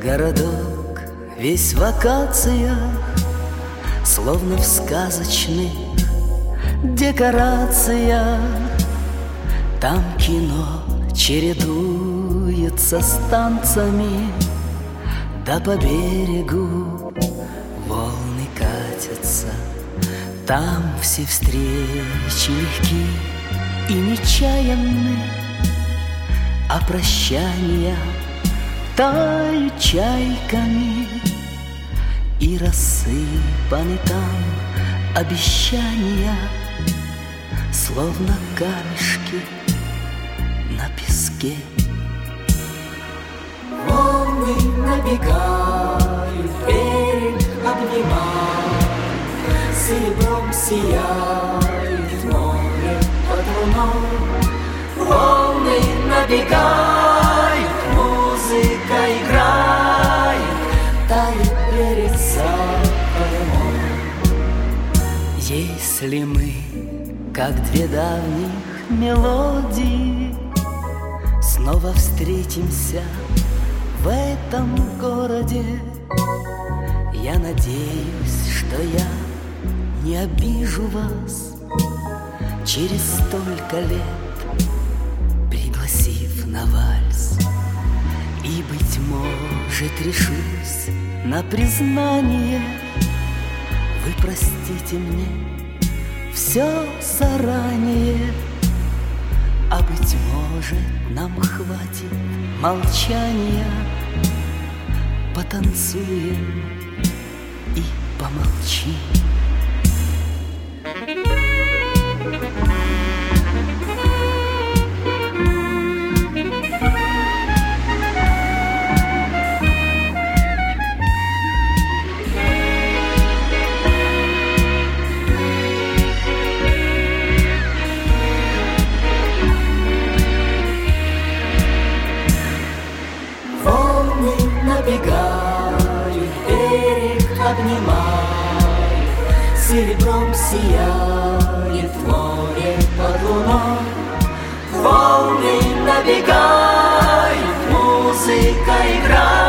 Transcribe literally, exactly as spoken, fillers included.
Городок весь в акациях, словно в сказочных декорациях. Там кино чередуется с танцами, да по берегу волны катятся. Там все встречи легки и нечаянны, а прощания тают чайками, и рассыпаны там обещания, словно камешки на песке. Волны набегают, берег обнимают, серебром сияет море под луной. Волны набегают, музыка играет, тает берег за кормой. Если мы, как две давних мелодии, снова встретимся в этом городе, я надеюсь, что я не обижу вас через столько лет, пригласив на вальс. И, быть может, решусь на признание: вы простите мне все заранее. А быть может, нам хватит молчания, потанцуем и помолчим. Набегают, берег обнимает, серебром сияет море под луной. Волны набегают, музыка играет,